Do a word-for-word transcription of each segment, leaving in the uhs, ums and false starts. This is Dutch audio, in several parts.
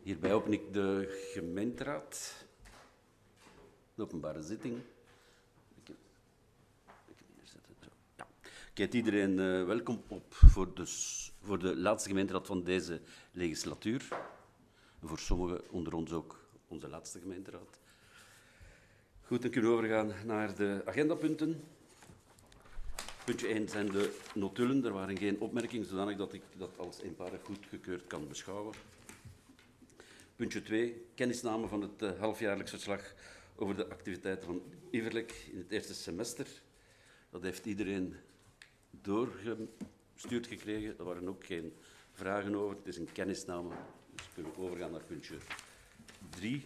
Hierbij open ik de gemeenteraad, de openbare zitting. Ik heb, ik heb neerzetten, zo. Ja. Ik heet iedereen uh, welkom op voor de, voor de laatste gemeenteraad van deze legislatuur. En voor sommigen onder ons ook onze laatste gemeenteraad. Goed, dan kunnen we overgaan naar de agendapunten. Puntje één zijn de notulen. Er waren geen opmerkingen, zodanig dat ik dat als eenparig goedgekeurd kan beschouwen. Puntje twee, kennisname van het uh, halfjaarlijks verslag over de activiteiten van Iverlek in het eerste semester. Dat heeft iedereen doorgestuurd gekregen. Er waren ook geen vragen over. Het is een kennisname. Dus kunnen we overgaan naar puntje drie.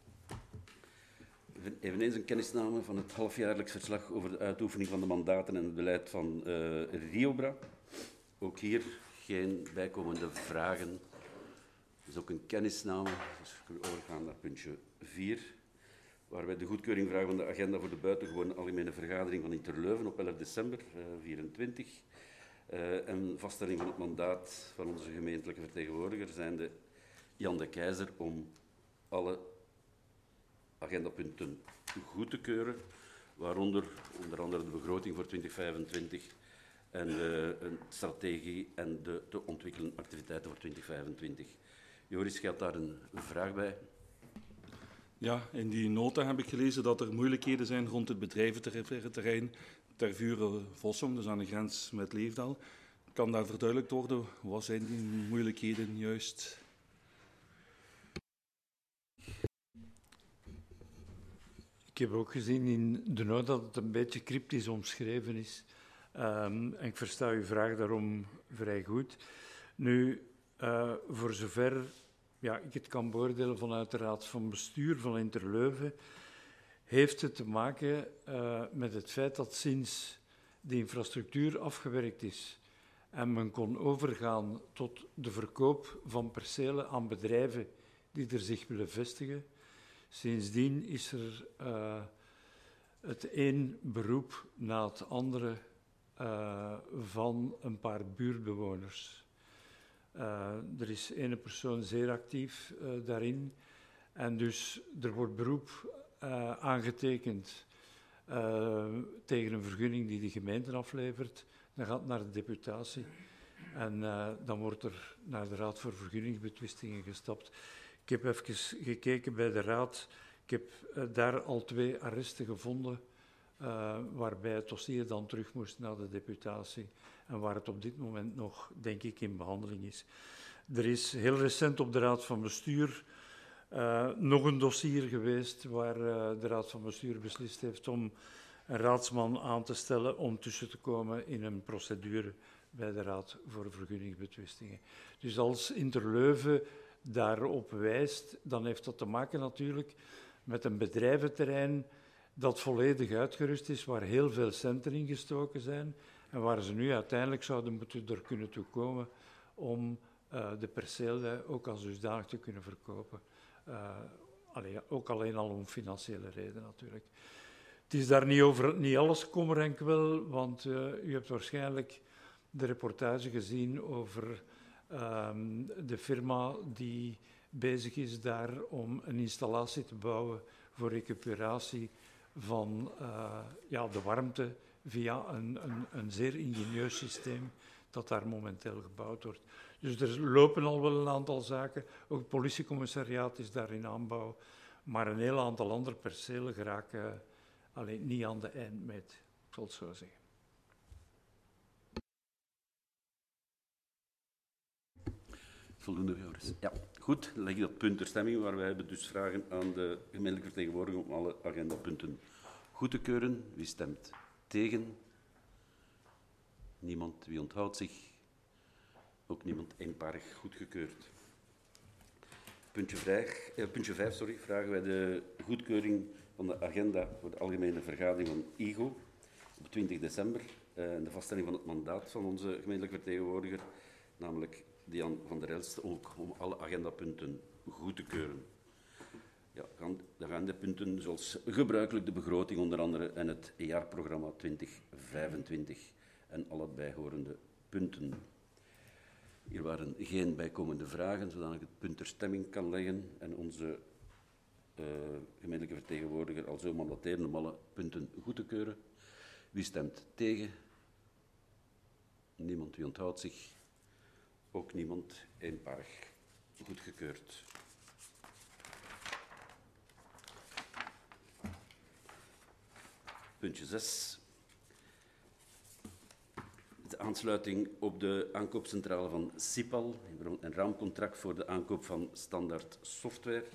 Eveneens een kennisname van het halfjaarlijks verslag over de uitoefening van de mandaten en het beleid van uh, Riobra. Ook hier geen bijkomende vragen. Dat is ook een kennisname. Dus we kunnen overgaan naar puntje vier, waar wij de goedkeuring vragen van de agenda voor de buitengewone algemene vergadering van Interleuven op elf december uh, vierentwintig. Uh, en vaststelling van het mandaat van onze gemeentelijke vertegenwoordiger zijnde Jan de Keizer om alle agendapunten goed te keuren, waaronder onder andere de begroting voor twintig vijfentwintig en de een strategie en de te ontwikkelen activiteiten voor twintig vijfentwintig. Joris, gaat daar een vraag bij? Ja, in die nota heb ik gelezen dat er moeilijkheden zijn rond het bedrijventerrein Tervuren-Vossum, dus aan de grens met Leefdal. Kan daar verduidelijkt worden, wat zijn die moeilijkheden juist? Ik heb ook gezien in de nota dat het een beetje cryptisch omschreven is. Um, en ik versta uw vraag daarom vrij goed. Nu, uh, voor zover ja, ik het kan beoordelen vanuit de Raad van Bestuur van Interleuven, heeft het te maken uh, met het feit dat sinds de infrastructuur afgewerkt is en men kon overgaan tot de verkoop van percelen aan bedrijven die er zich willen vestigen, sindsdien is er uh, het een beroep na het andere uh, van een paar buurtbewoners. Uh, er is ene persoon zeer actief uh, daarin en dus er wordt beroep uh, aangetekend uh, tegen een vergunning die de gemeente aflevert. Dan gaat het naar de deputatie en uh, dan wordt er naar de Raad voor Vergunningsbetwistingen gestapt. Ik heb even gekeken bij de Raad. Ik heb uh, daar al twee arresten gevonden, uh, waarbij het dossier dan terug moest naar de deputatie en waar het op dit moment nog, denk ik, in behandeling is. Er is heel recent op de Raad van Bestuur uh, nog een dossier geweest waar uh, de Raad van Bestuur beslist heeft om een raadsman aan te stellen om tussen te komen in een procedure bij de Raad voor Vergunningsbetwistingen. Dus als Interleuven daarop wijst, dan heeft dat te maken natuurlijk met een bedrijventerrein dat volledig uitgerust is, waar heel veel centen in gestoken zijn en waar ze nu uiteindelijk zouden moeten er kunnen toe komen om uh, de percelen ook als dusdanig te kunnen verkopen. Uh, allee, ook alleen al om financiële redenen natuurlijk. Het is daar niet over, niet alles kommer en kwel, want uh, u hebt waarschijnlijk de reportage gezien over um, de firma die bezig is daar om een installatie te bouwen voor recuperatie van uh, ja, de warmte via een, een, een zeer ingenieus systeem dat daar momenteel gebouwd wordt. Dus er lopen al wel een aantal zaken. Ook het politiecommissariaat is daar in aanbouw. Maar een heel aantal andere percelen geraken alleen niet aan de eindmeet, ik zal het zo zeggen. Voldoende, Joris. Ja, goed. Dan leg ik dat punt ter stemming, waar wij hebben dus vragen aan de gemeentelijke vertegenwoordiger om alle agendapunten goed te keuren. Wie stemt tegen? Niemand. Wie onthoudt zich? Ook niemand. Eenparig goedgekeurd. Puntje vijf, eh, puntje vijf sorry, vragen wij de goedkeuring van de agenda voor de algemene vergadering van I G O op twintig december eh, en de vaststelling van het mandaat van onze gemeentelijke vertegenwoordiger, namelijk Dian van der Elst, ook om alle agendapunten goed te keuren. Ja, dan gaan de punten zoals gebruikelijk de begroting onder andere en het jaarprogramma twintig vijfentwintig en alle bijhorende punten. Hier waren geen bijkomende vragen, zodat ik het punt ter stemming kan leggen en onze uh, gemeentelijke vertegenwoordiger al zo mandateren om alle punten goed te keuren. Wie stemt tegen? Niemand. Wie onthoudt zich? Ook niemand. Eenparig. Goedgekeurd. Puntje zes. De aansluiting op de aankoopcentrale van Sipal, een raamcontract voor de aankoop van standaard software.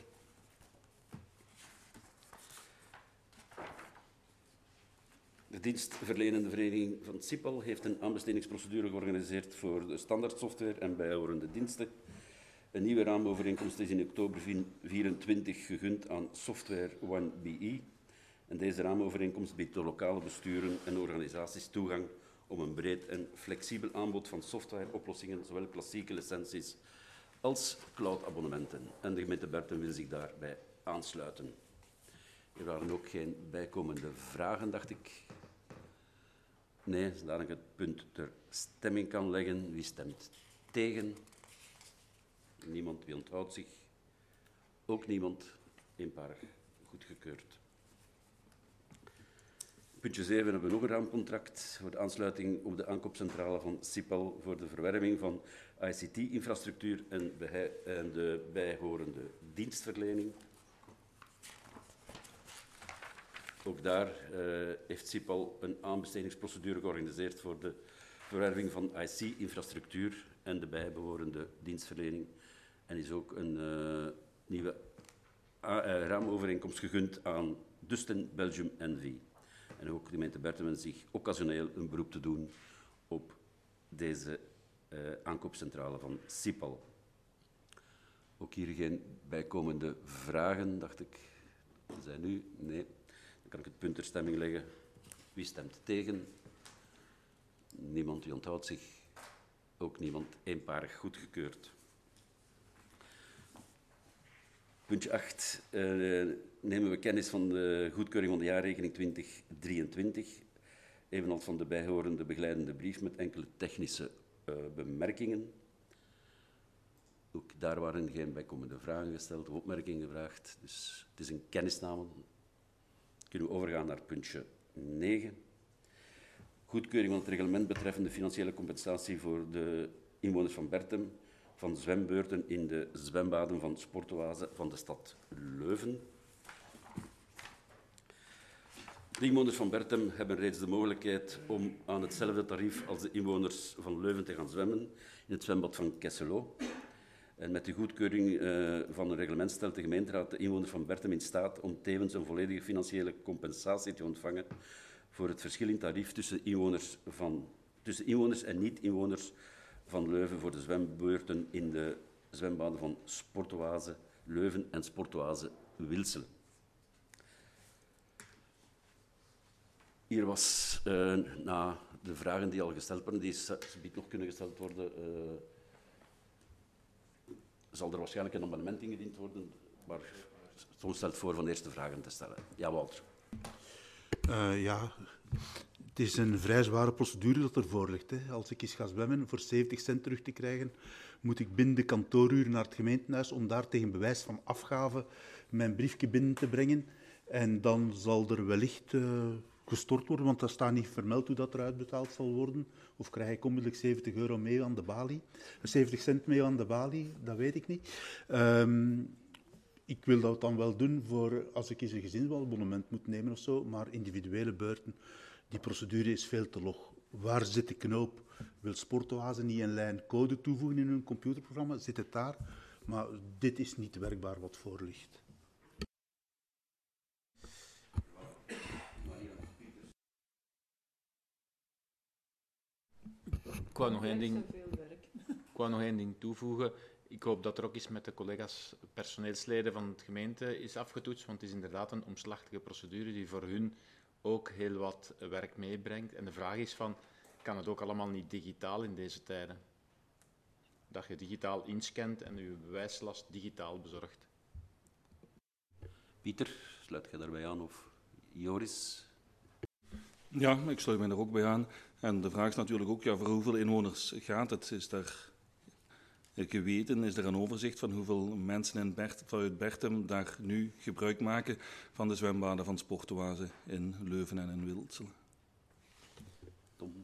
De dienstverlenende vereniging van Sipal heeft een aanbestedingsprocedure georganiseerd voor de standaardsoftware en bijhorende diensten. Een nieuwe raamovereenkomst is in oktober vierentwintig gegund aan Software One B E. En deze raamovereenkomst biedt de lokale besturen en organisaties toegang om een breed en flexibel aanbod van softwareoplossingen, zowel klassieke licenties als cloudabonnementen. En de gemeente Bertum wil zich daarbij aansluiten. Er waren ook geen bijkomende vragen, dacht ik. Nee, zodat ik het punt ter stemming kan leggen. Wie stemt tegen? Niemand. Wie onthoudt zich? Ook niemand. Eenparig. Goedgekeurd. Puntje zeven hebben we nog een raamcontract voor de aansluiting op de aankoopcentrale van Sipal voor de verwerving van I C T-infrastructuur en de bijhorende dienstverlening. Ook daar uh, heeft Sipal een aanbestedingsprocedure georganiseerd voor de verwerving van I C-infrastructuur en de bijbehorende dienstverlening. En is ook een uh, nieuwe uh, raamovereenkomst gegund aan Dusten Belgium N V. En ook de gemeente Bertum zich occasioneel een beroep te doen op deze uh, aankoopcentrale van Sipal. Ook hier geen bijkomende vragen, dacht ik. Er zijn nu? Nee. Dan kan ik het punt ter stemming leggen. Wie stemt tegen? Niemand. Wie onthoudt zich? Ook niemand. Eenparig goedgekeurd. Puntje acht. Uh, nemen we kennis van de goedkeuring van de jaarrekening twintig drieëntwintig, evenals van de bijhorende begeleidende brief met enkele technische uh, bemerkingen. Ook daar waren geen bijkomende vragen gesteld of opmerkingen gevraagd. Dus het is een kennisname. Kunnen we overgaan naar puntje negen. Goedkeuring van het reglement betreffende financiële compensatie voor de inwoners van Bertum van zwembeurten in de zwembaden van Sportoase van de stad Leuven. De inwoners van Bertum hebben reeds de mogelijkheid om aan hetzelfde tarief als de inwoners van Leuven te gaan zwemmen in het zwembad van Kesselo. En met de goedkeuring uh, van een reglement stelt de gemeenteraad de inwoners van Bertum in staat om tevens een volledige financiële compensatie te ontvangen voor het verschil in tarief tussen inwoners, van, tussen inwoners en niet-inwoners van Leuven voor de zwembeurten in de zwembaden van Sportoase Leuven en Sportoase Wilselen. Hier was, uh, na de vragen die al gesteld worden, die subiet nog kunnen gesteld worden, uh, zal er waarschijnlijk een amendement ingediend worden, maar soms stelt voor van eerst de vragen te stellen. Ja, Walter. Uh, ja, het is een vrij zware procedure dat ervoor ligt. Hè. Als ik eens ga zwemmen voor zeventig cent terug te krijgen, moet ik binnen de kantooruur naar het gemeentehuis om daar tegen bewijs van afgave mijn briefje binnen te brengen. En dan zal er wellicht uh, gestort worden, want daar staat niet vermeld hoe dat eruit betaald zal worden. Of krijg ik onmiddellijk zeventig euro mee aan de balie? zeventig cent mee aan de balie, dat weet ik niet. Um, ik wil dat dan wel doen voor als ik eens een gezinsabonnement moet nemen of zo, maar individuele beurten, die procedure is veel te log. Waar zit de knoop? Wil Sportoase niet een lijn code toevoegen in hun computerprogramma? Zit het daar? Maar dit is niet werkbaar wat voor ligt. Ik wou nog één ding, ik wou nog één ding toevoegen. Ik hoop dat er ook eens met de collega's personeelsleden van het gemeente is afgetoetst, want het is inderdaad een omslachtige procedure die voor hun ook heel wat werk meebrengt. En de vraag is van, kan het ook allemaal niet digitaal in deze tijden? Dat je digitaal inscant en je bewijslast digitaal bezorgt. Pieter, sluit je daarbij aan of Joris? Ja, ik sluit mij daar ook bij aan. En de vraag is natuurlijk ook, ja, voor hoeveel inwoners gaat het? Is daar geweten? Is er een overzicht van hoeveel mensen in Bert, vanuit Berchem daar nu gebruik maken van de zwembaden van Sportoise in Leuven en in Wilsel? Tom.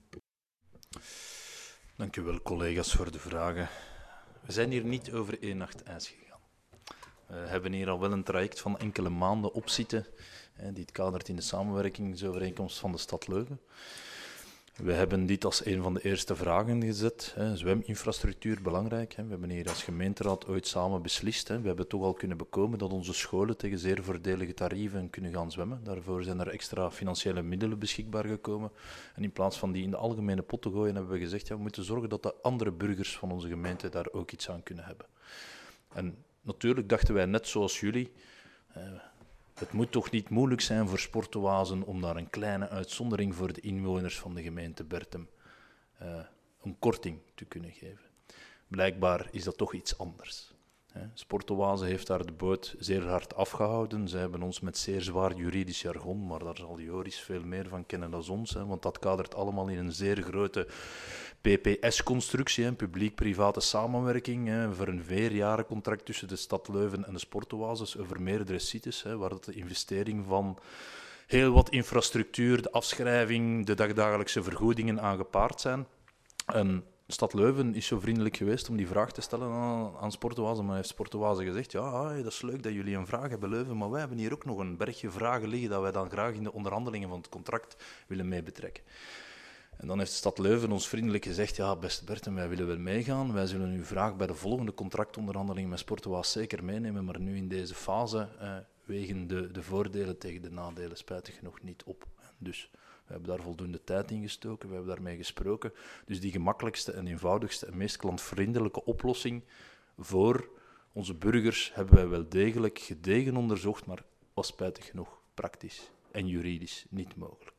Dank u wel, collega's, voor de vragen. We zijn hier niet over één nacht ijs gegaan. We hebben hier al wel een traject van enkele maanden op zitten, die het kadert in de samenwerkingsovereenkomst van de stad Leuven. We hebben dit als een van de eerste vragen gezet. Hè. Zweminfrastructuur, belangrijk. Hè. We hebben hier als gemeenteraad ooit samen beslist. Hè. We hebben toch al kunnen bekomen dat onze scholen tegen zeer voordelige tarieven kunnen gaan zwemmen. Daarvoor zijn er extra financiële middelen beschikbaar gekomen. En in plaats van die in de algemene pot te gooien, hebben we gezegd, ja, we moeten zorgen dat de andere burgers van onze gemeente daar ook iets aan kunnen hebben. En natuurlijk dachten wij net zoals jullie, eh, het moet toch niet moeilijk zijn voor Sportoisen om daar een kleine uitzondering voor de inwoners van de gemeente Berchem uh, een korting te kunnen geven. Blijkbaar is dat toch iets anders. Hè. Sportoise heeft daar de boot zeer hard afgehouden. Ze hebben ons met zeer zwaar juridisch jargon, maar daar zal Joris veel meer van kennen dan ons, hè, want dat kadert allemaal in een zeer grote P P S-constructie, een publiek-private samenwerking, hè, voor een vierjarencontract tussen de stad Leuven en de Sportoises over meerdere sites, hè, waar dat de investering van heel wat infrastructuur, de afschrijving, de dagdagelijkse vergoedingen aan gepaard zijn. En de stad Leuven is zo vriendelijk geweest om die vraag te stellen aan, aan Sportoise, maar heeft Sportoise gezegd, ja, hey, dat is leuk dat jullie een vraag hebben, Leuven, maar wij hebben hier ook nog een bergje vragen liggen dat wij dan graag in de onderhandelingen van het contract willen meebetrekken. En dan heeft de stad Leuven ons vriendelijk gezegd, ja, beste Berthem, wij willen wel meegaan. Wij zullen uw vraag bij de volgende contractonderhandelingen met Sportoise zeker meenemen, maar nu in deze fase eh, wegen de, de voordelen tegen de nadelen spijtig genoeg niet op. Dus we hebben daar voldoende tijd in gestoken, we hebben daarmee gesproken. Dus die gemakkelijkste en eenvoudigste en meest klantvriendelijke oplossing voor onze burgers hebben wij wel degelijk gedegen onderzocht, maar was spijtig genoeg praktisch en juridisch niet mogelijk.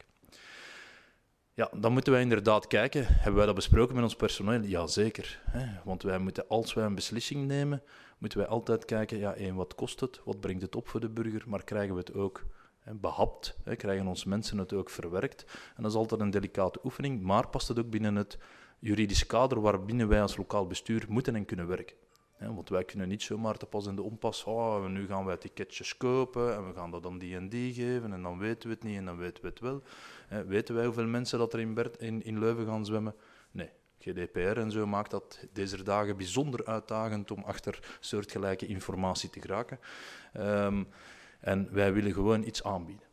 Ja, dan moeten wij inderdaad kijken, hebben wij dat besproken met ons personeel? Jazeker, hè? Want wij moeten, als wij een beslissing nemen, moeten wij altijd kijken, ja, één, wat kost het, wat brengt het op voor de burger, maar krijgen we het ook hè, behapt, hè? Krijgen onze mensen het ook verwerkt? En dat is altijd een delicate oefening, maar past het ook binnen het juridisch kader waarbinnen wij als lokaal bestuur moeten en kunnen werken. Hè? Want wij kunnen niet zomaar te pas in de onpas, oh, nu gaan wij ticketjes kopen en we gaan dat dan die en die geven en dan weten we het niet en dan weten we het wel. He, weten wij hoeveel mensen dat er in, Bert, in, in Leuven gaan zwemmen? Nee. G D P R en zo maakt dat deze dagen bijzonder uitdagend om achter soortgelijke informatie te geraken. Um, en wij willen gewoon iets aanbieden.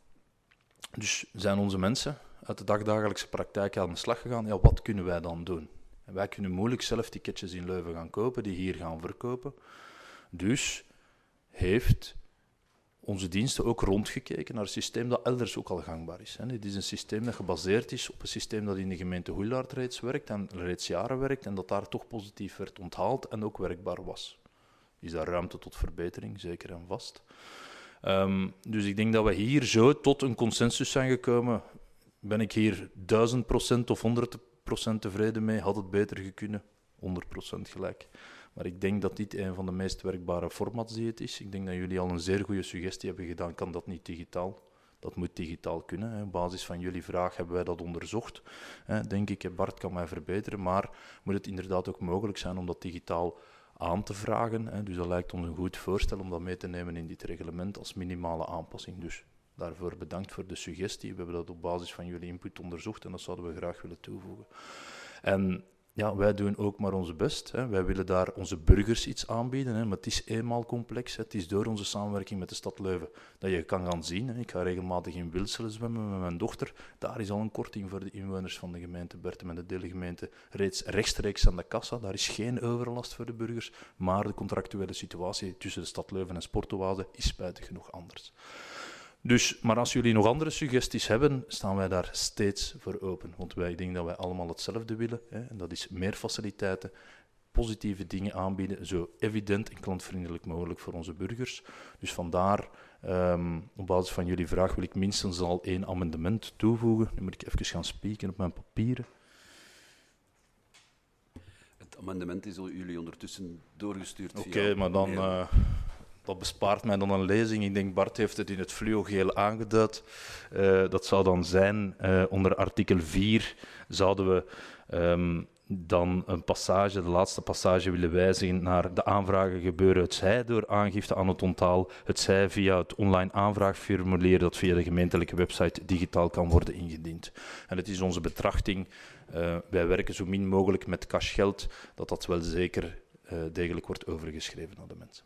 Dus zijn onze mensen uit de dagdagelijkse praktijk aan de slag gegaan? Ja, wat kunnen wij dan doen? En wij kunnen moeilijk zelf ticketjes in Leuven gaan kopen, die hier gaan verkopen. Dus heeft onze diensten ook rondgekeken naar een systeem dat elders ook al gangbaar is. Dit is een systeem dat gebaseerd is op een systeem dat in de gemeente Hoellaert reeds werkt en reeds jaren werkt en dat daar toch positief werd onthaald en ook werkbaar was. Is daar ruimte tot verbetering, zeker en vast. Um, dus ik denk dat we hier zo tot een consensus zijn gekomen. Ben ik hier duizend procent of honderd procent tevreden mee? Had het beter gekund? honderd procent gelijk. Maar ik denk dat dit een van de meest werkbare formats die het is. Ik denk dat jullie al een zeer goede suggestie hebben gedaan. Kan dat niet digitaal? Dat moet digitaal kunnen. Hè. Op basis van jullie vraag hebben wij dat onderzocht. Hè. Denk ik, Bart kan mij verbeteren, maar moet het inderdaad ook mogelijk zijn om dat digitaal aan te vragen. Hè. Dus dat lijkt ons een goed voorstel om dat mee te nemen in dit reglement als minimale aanpassing. Dus daarvoor bedankt voor de suggestie. We hebben dat op basis van jullie input onderzocht en dat zouden we graag willen toevoegen. En ja, wij doen ook maar ons best. Hè. Wij willen daar onze burgers iets aanbieden, hè. Maar het is eenmaal complex. Hè. Het is door onze samenwerking met de stad Leuven dat je kan gaan zien. Hè. Ik ga regelmatig in Wilselen zwemmen met mijn dochter. Daar is al een korting voor de inwoners van de gemeente Berchem en de deelgemeente reeds rechtstreeks aan de kassa. Daar is geen overlast voor de burgers, maar de contractuele situatie tussen de stad Leuven en Sportoise is spijtig genoeg anders. Dus, maar als jullie nog andere suggesties hebben, staan wij daar steeds voor open. Want wij denken dat wij allemaal hetzelfde willen. Hè, en dat is meer faciliteiten, positieve dingen aanbieden, zo evident en klantvriendelijk mogelijk voor onze burgers. Dus vandaar, um, op basis van jullie vraag, wil ik minstens al één amendement toevoegen. Nu moet ik even gaan spieken op mijn papieren. Het amendement is jullie ondertussen doorgestuurd. Oké, okay, maar dan... Uh, Dat bespaart mij dan een lezing. Ik denk, Bart heeft het in het fluo-geel aangeduid. Uh, dat zou dan zijn, uh, onder artikel vier zouden we um, dan een passage, de laatste passage, willen wijzigen naar de aanvragen gebeuren hetzij door aangifte aan het onthaal, hetzij via het online aanvraagformulier dat via de gemeentelijke website digitaal kan worden ingediend. En het is onze betrachting, uh, wij werken zo min mogelijk met cashgeld, dat dat wel zeker uh, degelijk wordt overgeschreven naar de mensen.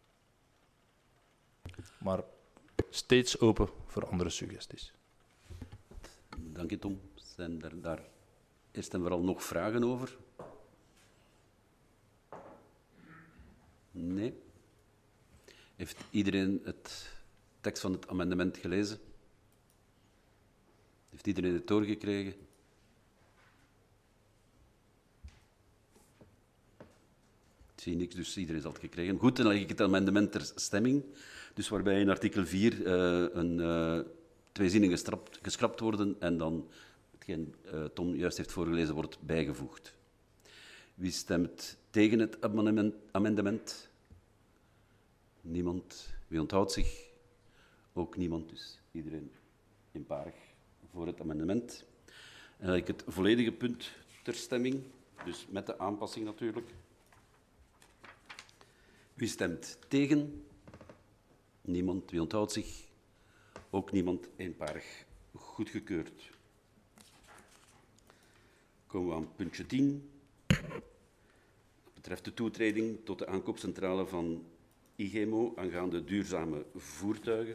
Maar steeds open voor andere suggesties. Dank je, Tom. Zijn er daar eerst en vooral nog vragen over? Nee. Heeft iedereen het tekst van het amendement gelezen? Heeft iedereen het doorgekregen? Ik zie niks, dus iedereen zal het gekregen. Goed, dan leg ik het amendement ter stemming. Dus waarbij in artikel vier uh, een, uh, twee zinnen gestrapt, geschrapt worden en dan hetgeen uh, Tom juist heeft voorgelezen wordt bijgevoegd. Wie stemt tegen het amendement? amendement? Niemand. Wie onthoudt zich? Ook niemand, dus iedereen eenparig voor het amendement. En dan leg ik het volledige punt ter stemming, dus met de aanpassing natuurlijk. Wie stemt tegen? Niemand. Wie onthoudt zich? Ook niemand. Eenparig goedgekeurd. Komen we aan puntje tien. Dat betreft de toetreding tot de aankoopcentrale van I G M O aangaande duurzame voertuigen.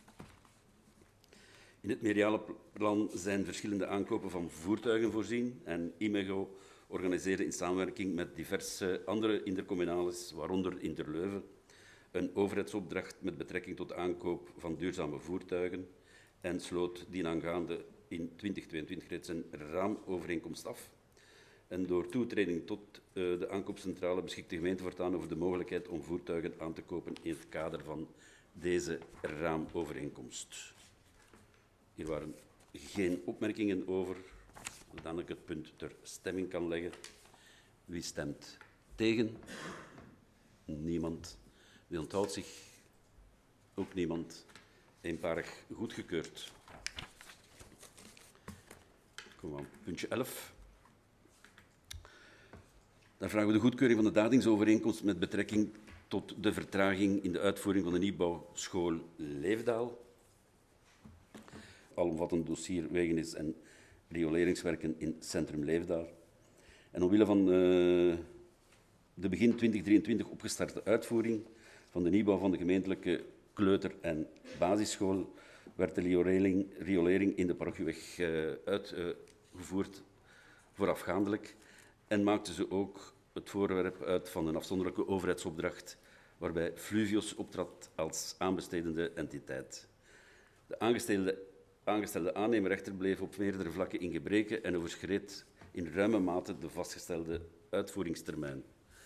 In het meerjaren plan zijn verschillende aankopen van voertuigen voorzien en I M E G O organiseerde in samenwerking met diverse andere intercommunales, waaronder Interleuven, een overheidsopdracht met betrekking tot de aankoop van duurzame voertuigen en sloot dienaangaande in twintig tweeëntwintig reeds een raamovereenkomst af. En door toetreding tot uh, de aankoopcentrale beschikt de gemeente voortaan over de mogelijkheid om voertuigen aan te kopen in het kader van deze raamovereenkomst. Hier waren geen opmerkingen over, zodat ik het punt ter stemming kan leggen. Wie stemt tegen? Niemand. Wie onthoudt zich? Ook niemand. Eenparig goedgekeurd. Kom aan, puntje elf. Daar vragen we de goedkeuring van de datingsovereenkomst met betrekking tot de vertraging in de uitvoering van de nieuwbouwschool Leefdaal. Alomvattend dossier wegenis en rioleringswerken in Centrum Leefdaal. En omwille van uh, de begin twintig drieëntwintig opgestarte uitvoering van de nieuwbouw van de gemeentelijke kleuter- en basisschool werd de riolering, riolering in de parochieweg uh, uitgevoerd uh, voorafgaandelijk en maakte ze ook het voorwerp uit van een afzonderlijke overheidsopdracht waarbij Fluvius optrad als aanbestedende entiteit. De aangestelde, aangestelde aannemer echter bleef op meerdere vlakken in gebreke en overschreed in ruime mate de vastgestelde uitvoeringstermijn.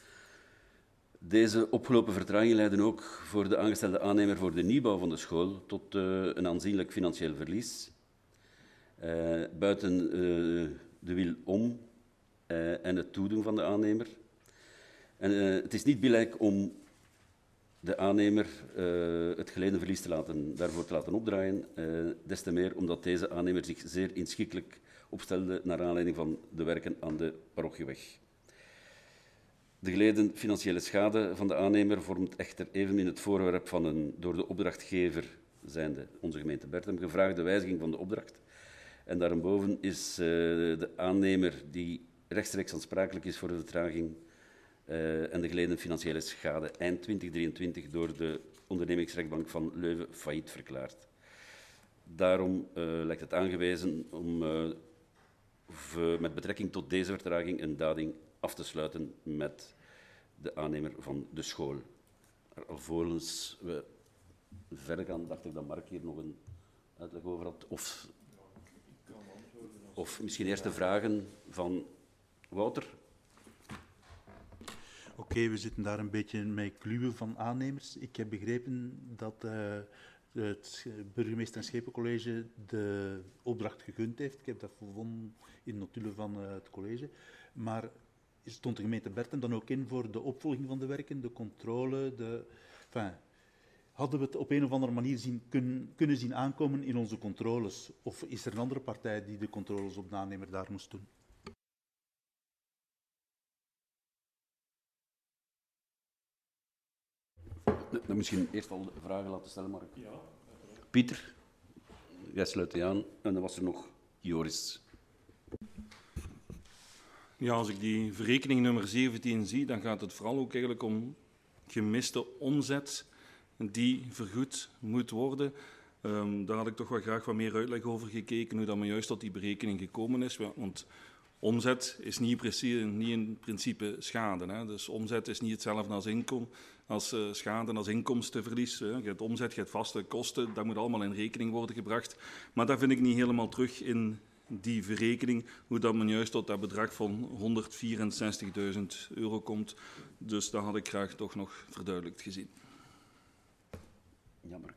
Deze opgelopen vertragingen leidden ook voor de aangestelde aannemer voor de nieuwbouw van de school tot uh, een aanzienlijk financieel verlies. Uh, buiten uh, de wil om uh, en het toedoen van de aannemer. En, uh, het is niet billijk om de aannemer uh, het geleden verlies te laten, daarvoor te laten opdraaien, uh, des te meer omdat deze aannemer zich zeer inschikkelijk opstelde naar aanleiding van de werken aan de parochieweg. De geleden financiële schade van de aannemer vormt echter evenmin het voorwerp van een door de opdrachtgever, zijnde onze gemeente Berchem, gevraagde wijziging van de opdracht. En daarboven is uh, de aannemer die rechtstreeks aansprakelijk is voor de vertraging uh, en de geleden financiële schade eind twintig drieëntwintig door de ondernemingsrechtbank van Leuven failliet verklaard. Daarom uh, lijkt het aangewezen om uh, met betrekking tot deze vertraging een dading af te sluiten met de aannemer van de school. Alvorens we verder gaan, dacht ik dat Mark hier nog een uitleg over had. Of, of misschien eerst de vragen van Wouter. Oké, okay, we zitten daar een beetje met kluwen van aannemers. Ik heb begrepen dat uh, het burgemeester en schepencollege de opdracht gegund heeft. Ik heb dat gevonden in de notulen van uh, het college. Maar stond de gemeente Berchem dan ook in voor de opvolging van de werken, de controle, de... Enfin, hadden we het op een of andere manier zien, kun, kunnen zien aankomen in onze controles? Of is er een andere partij die de controles op de aannemer daar moest doen? Dan misschien eerst al de vragen laten stellen, Mark. Ja. Pieter, jij sluit je aan. En dan was er nog Joris. Ja, als ik die verrekening nummer zeventien zie, dan gaat het vooral ook eigenlijk om gemiste omzet die vergoed moet worden. Um, daar had ik toch wel graag wat meer uitleg over gekeken, hoe dat men juist tot die berekening gekomen is. Want omzet is niet, precies, niet in principe schade. Hè. Dus omzet is niet hetzelfde als, inkom, als uh, schade en als inkomstenverlies. Hè. Je hebt omzet, je hebt vaste kosten, dat moet allemaal in rekening worden gebracht. Maar dat vind ik niet helemaal terug in die verrekening, hoe dat men juist tot dat bedrag van honderdvierenzestigduizend euro komt. Dus dat had ik graag toch nog verduidelijkt gezien. Jammer.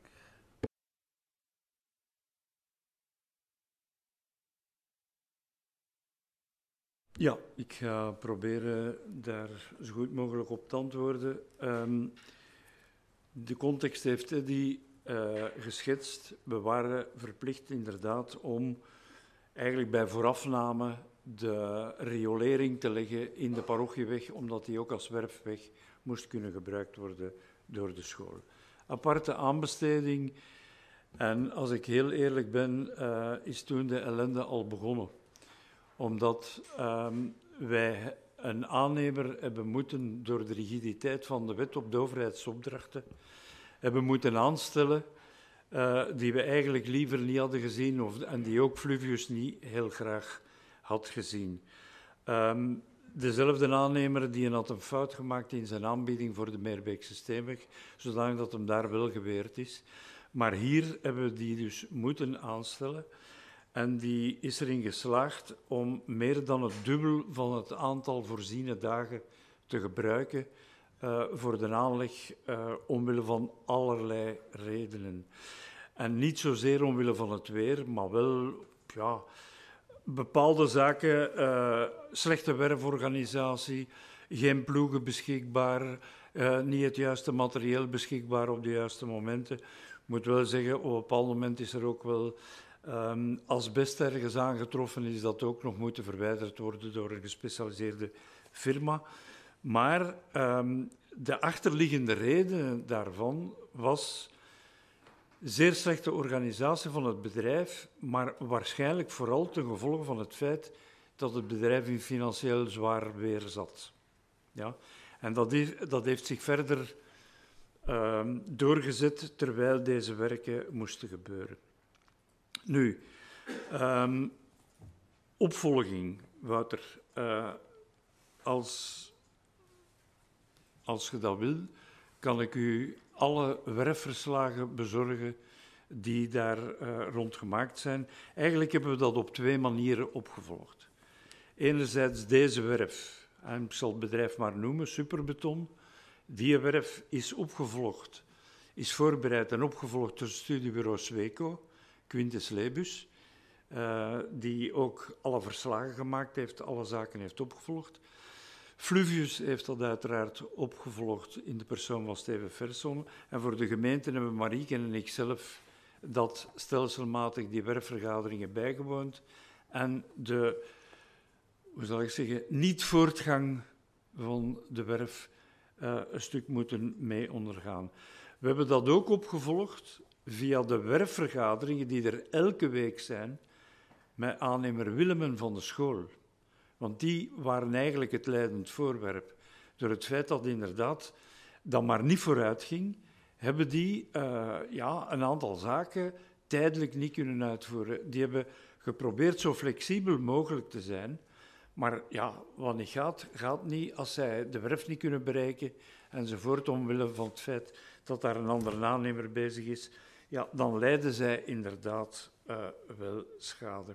Ja, ik ga proberen daar zo goed mogelijk op te antwoorden. Um, de context heeft Eddy uh, geschetst. We waren verplicht inderdaad om eigenlijk bij voorafname de riolering te leggen in de parochieweg, omdat die ook als werfweg moest kunnen gebruikt worden door de school. Aparte aanbesteding. En als ik heel eerlijk ben, uh, is toen de ellende al begonnen. Omdat um, wij een aannemer hebben moeten, door de rigiditeit van de wet op de overheidsopdrachten, hebben moeten aanstellen uh, die we eigenlijk liever niet hadden gezien of, en die ook Fluvius niet heel graag had gezien. Um, dezelfde aannemer die had een fout gemaakt in zijn aanbieding voor de Meerbeekse Steenweg, zodanig dat hem daar wel geweerd is. Maar hier hebben we die dus moeten aanstellen. En die is erin geslaagd om meer dan het dubbel van het aantal voorziene dagen te gebruiken uh, voor de aanleg, uh, omwille van allerlei redenen. En niet zozeer omwille van het weer, maar wel ja, bepaalde zaken, uh, slechte werforganisatie, geen ploegen beschikbaar, uh, niet het juiste materieel beschikbaar op de juiste momenten. Ik moet wel zeggen, op een bepaald moment is er ook wel Um, asbest ergens aangetroffen, is dat ook nog moeten verwijderd worden door een gespecialiseerde firma. Maar um, de achterliggende reden daarvan was zeer slechte organisatie van het bedrijf, maar waarschijnlijk vooral ten gevolge van het feit dat het bedrijf in financieel zwaar weer zat. Ja? En dat, is, dat heeft zich verder um, doorgezet terwijl deze werken moesten gebeuren. Nu, um, opvolging, Wouter. Uh, als, als je dat wil, kan ik u alle werfverslagen bezorgen die daar uh, rond gemaakt zijn. Eigenlijk hebben we dat op twee manieren opgevolgd. Enerzijds deze werf, en ik zal het bedrijf maar noemen, Superbeton. Die werf is opgevolgd, is voorbereid en opgevolgd door het studiebureau Sweco. Quintus Lebus, uh, die ook alle verslagen gemaakt heeft, alle zaken heeft opgevolgd. Fluvius heeft dat uiteraard opgevolgd in de persoon van Steven Verson. En voor de gemeente hebben Marieke en ik zelf dat stelselmatig die werfvergaderingen bijgewoond. En de, hoe zal ik zeggen, niet-voortgang van de werf uh, een stuk moeten mee ondergaan. We hebben dat ook opgevolgd via de werfvergaderingen die er elke week zijn met aannemer Willemen van de school. Want die waren eigenlijk het leidend voorwerp. Door het feit dat inderdaad dat maar niet vooruit ging, hebben die uh, ja, een aantal zaken tijdelijk niet kunnen uitvoeren. Die hebben geprobeerd zo flexibel mogelijk te zijn. Maar ja, wat niet gaat, gaat niet als zij de werf niet kunnen bereiken enzovoort, omwille van het feit dat daar een andere aannemer bezig is. Ja, dan lijden zij inderdaad uh, wel schade.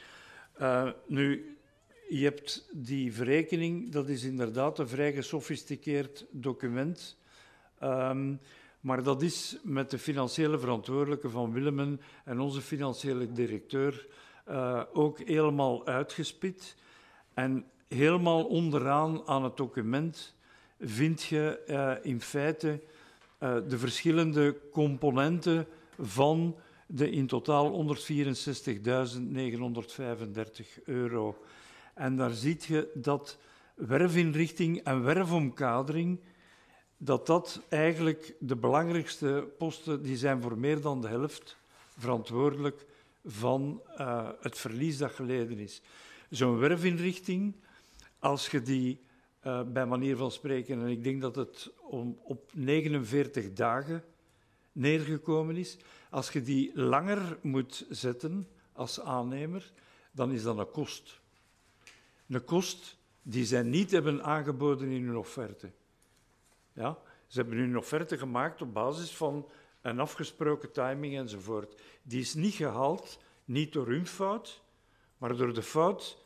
Uh, nu, je hebt die verrekening, dat is inderdaad een vrij gesofisticeerd document, um, maar dat is met de financiële verantwoordelijke van Willemen en onze financiële directeur uh, ook helemaal uitgespit. En helemaal onderaan aan het document vind je uh, in feite uh, de verschillende componenten van de in totaal honderdvierenzestigduizend negenhonderdvijfendertig euro. En daar zie je dat werfinrichting en werfomkadering dat dat eigenlijk de belangrijkste posten, die zijn voor meer dan de helft verantwoordelijk van uh, het verlies dat geleden is. Zo'n werfinrichting, als je die uh, bij manier van spreken, en ik denk dat het om, op negenenveertig dagen neergekomen is, als je die langer moet zetten als aannemer, dan is dat een kost. Een kost die zij niet hebben aangeboden in hun offerte. Ja? Ze hebben hun offerte gemaakt op basis van een afgesproken timing enzovoort. Die is niet gehaald, niet door hun fout, maar door de fout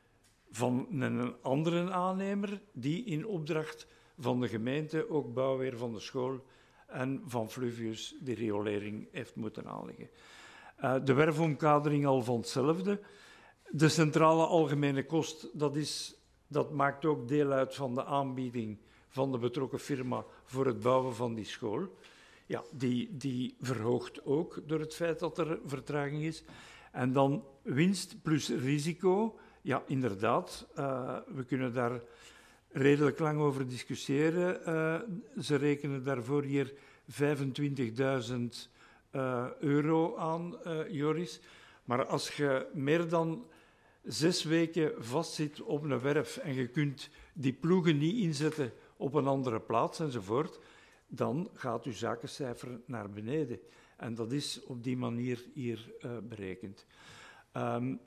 van een andere aannemer die in opdracht van de gemeente ook bouwweer van de school en van Fluvius die riolering heeft moeten aanleggen. Uh, de werfomkadering al van hetzelfde. De centrale algemene kost, dat, is, dat maakt ook deel uit van de aanbieding van de betrokken firma voor het bouwen van die school. Ja, die, die verhoogt ook door het feit dat er vertraging is. En dan winst plus risico. Ja, inderdaad, uh, we kunnen daar redelijk lang over discussiëren. Uh, ze rekenen daarvoor hier vijfentwintigduizend uh, euro aan, uh, Joris. Maar als je meer dan zes weken vastzit op een werf en je kunt die ploegen niet inzetten op een andere plaats enzovoort, dan gaat uw zakencijfer naar beneden. En dat is op die manier hier uh, berekend. Um,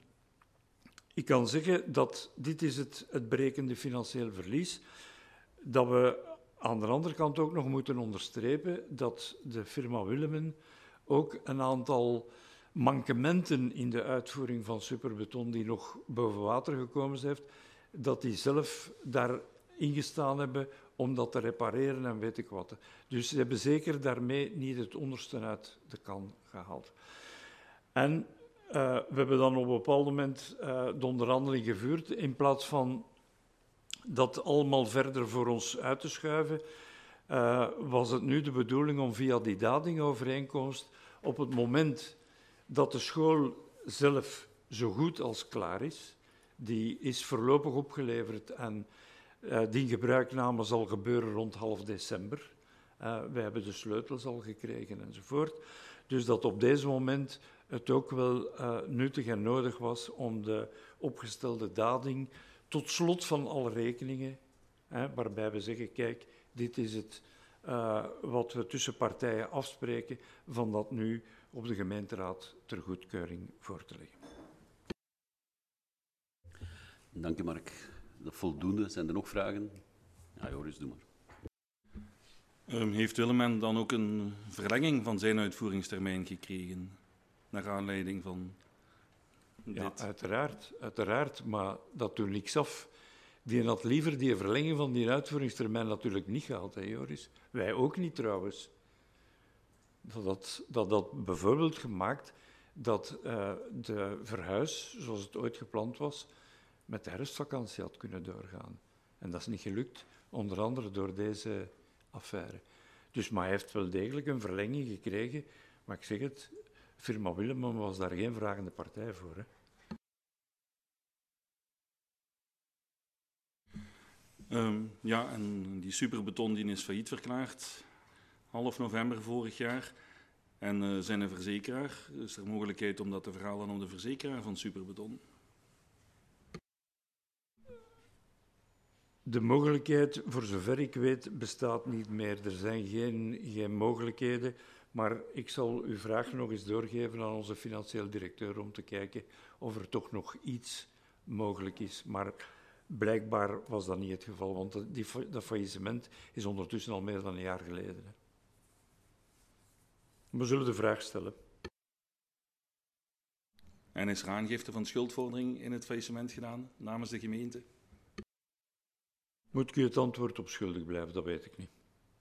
ik kan zeggen dat dit is het, het berekende financieel verlies, dat we aan de andere kant ook nog moeten onderstrepen dat de firma Willemen ook een aantal mankementen in de uitvoering van Superbeton die nog boven water gekomen heeft, dat die zelf daar ingestaan hebben om dat te repareren en weet ik wat. Dus ze hebben zeker daarmee niet het onderste uit de kan gehaald. En uh, we hebben dan op een bepaald moment uh, de onderhandeling gevoerd. In plaats van dat allemaal verder voor ons uit te schuiven, uh, was het nu de bedoeling om via die dadingovereenkomst op het moment dat de school zelf zo goed als klaar is, die is voorlopig opgeleverd en uh, die gebruikname zal gebeuren rond half december. Uh, wij hebben de sleutels al gekregen enzovoort. Dus dat op deze moment het ook wel uh, nuttig en nodig was om de opgestelde dading tot slot van alle rekeningen, hè, waarbij we zeggen, kijk, dit is het uh, wat we tussen partijen afspreken, van dat nu op de gemeenteraad ter goedkeuring voor te leggen. Dank u, Mark. Dat voldoende. Zijn er nog vragen? Ja, Joris, doe maar. Um, heeft Willemen dan ook een verlenging van zijn uitvoeringstermijn gekregen, naar aanleiding van dit? Ja, uiteraard, uiteraard, maar dat doet niks af. Die had liever die verlenging van die uitvoeringstermijn natuurlijk niet gehad, hè, Joris? Wij ook niet, trouwens. Dat dat, dat, dat bijvoorbeeld gemaakt dat uh, de verhuis, zoals het ooit gepland was, met de herfstvakantie had kunnen doorgaan. En dat is niet gelukt, onder andere door deze affaire. Dus maar hij heeft wel degelijk een verlenging gekregen, maar ik zeg het, firma Willemen was daar geen vragende partij voor. Hè. Um, ja, en die Superbeton die is failliet verklaard, half november vorig jaar. En uh, zijn een verzekeraar, is er mogelijkheid om dat te verhalen om de verzekeraar van Superbeton? De mogelijkheid, voor zover ik weet, bestaat niet meer. Er zijn geen, geen mogelijkheden, maar ik zal uw vraag nog eens doorgeven aan onze financieel directeur om te kijken of er toch nog iets mogelijk is. Maar blijkbaar was dat niet het geval, want die, dat faillissement is ondertussen al meer dan een jaar geleden. Hè. We zullen de vraag stellen. En is er aangifte van schuldvordering in het faillissement gedaan namens de gemeente? Moet ik u het antwoord op schuldig blijven, dat weet ik niet.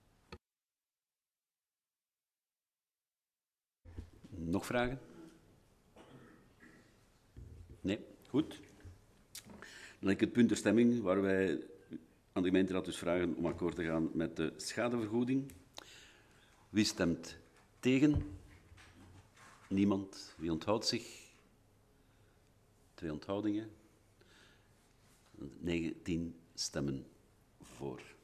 Nog vragen? Nee? Goed. Dan heb ik het punt ter stemming waar wij aan de gemeenteraad dus vragen om akkoord te gaan met de schadevergoeding. Wie stemt tegen? Niemand. Wie onthoudt zich? Twee onthoudingen. negentien stemmen voor.